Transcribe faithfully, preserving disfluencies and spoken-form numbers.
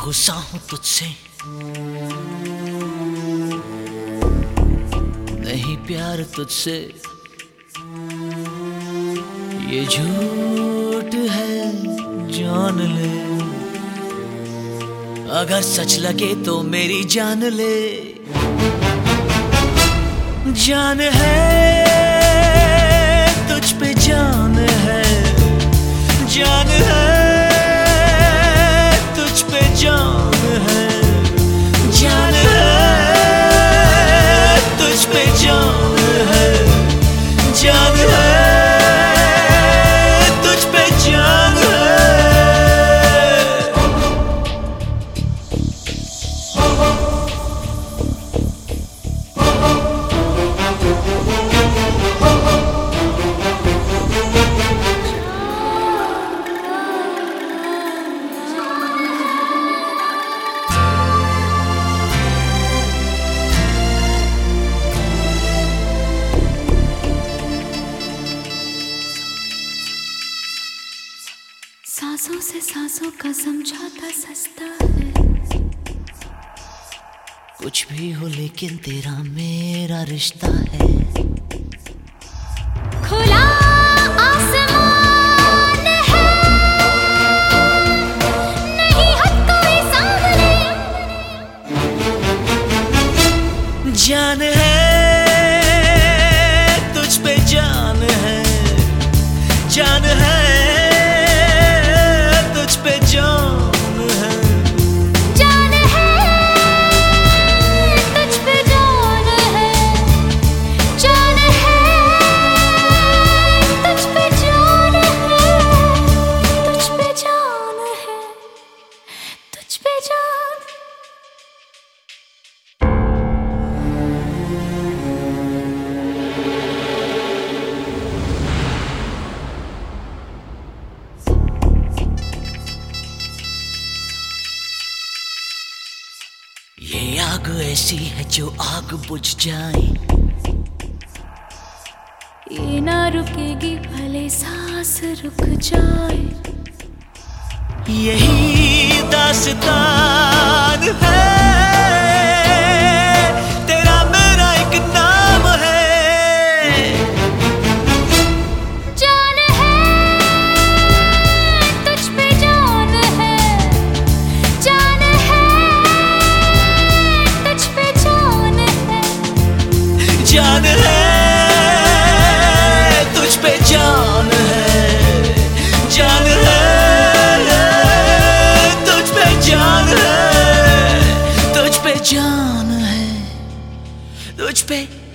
बेगुस्सा हूं तुझसे, नहीं प्यार तुझसे, ये झूठ है जान ले। अगर सच लगे तो मेरी जान ले। जान है तुझ पे जान है, जान है तुझ पे जान है, जान है तुझ पे जान है, जान है तुझ पे जान है। सांसों से सांसों का समझौता सस्ता है। कुछ भी हो लेकिन तेरा मेरा रिश्ता है। खुला आसमान है, नहीं हद कोई सामने। जान है तुझ पे जान है, जान है तुझ पे जान है, जान है तुझ पे जान है, जान है तुझ पे जान है, तुझ पे जान है, तुझ पे जान। ये आग ऐसी है जो आग बुझ जाए, ये ना रुकेगी भले सांस रुक जाए। यही दास्तान है, तेरा मेरा एक नाम है। जान है तुझ पे जान है, जान है तुझ पे जान है, जान है तुझ पे जान है, जान है तुझ पे जान है, तुझ पे जान है, तुझ पे